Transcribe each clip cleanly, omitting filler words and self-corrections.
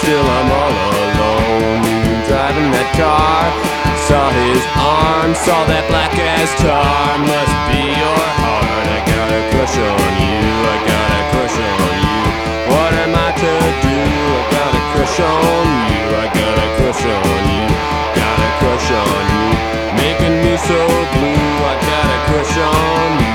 still I'm all alone. Driving that car, saw his arm, saw that black as tar. Must be your heart. I got a crush on you, I got a crush on you. What am I to do? I got a crush on you, I got a crush on you. Got a crush on you, making me so blue. I got a crush on you.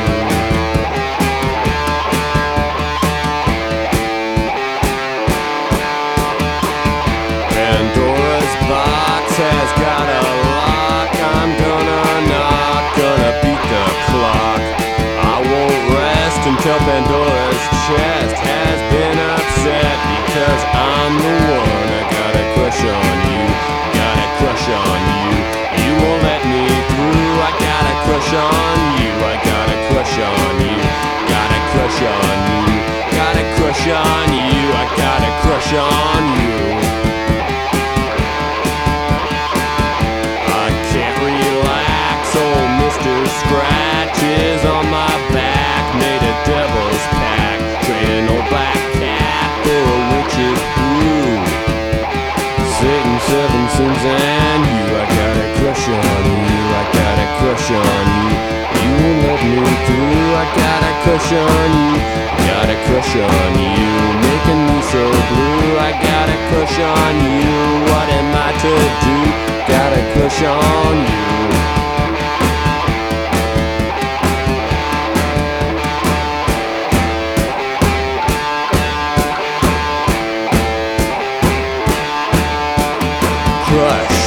Pandora's box has got a lock. I'm gonna knock, gonna beat the clock. I won't rest until Pandora's chest has been upset, because I'm the one. I got a crush on you, got a crush on you. You won't let me through. I got a crush on you, I got a crush on you. Got a crush on you, got a crush on you. I got a crush on you. Scratches on my back, made a devil's pact, trading old black cat for a witch's brew. Satan, seven sins, and you. I got a crush on you, I got a crush on you. You won't let me through. I got a crush on you, got a crush on you, making me so blue. I got a crush on you. What am I to do? Got a crush on you. Crush.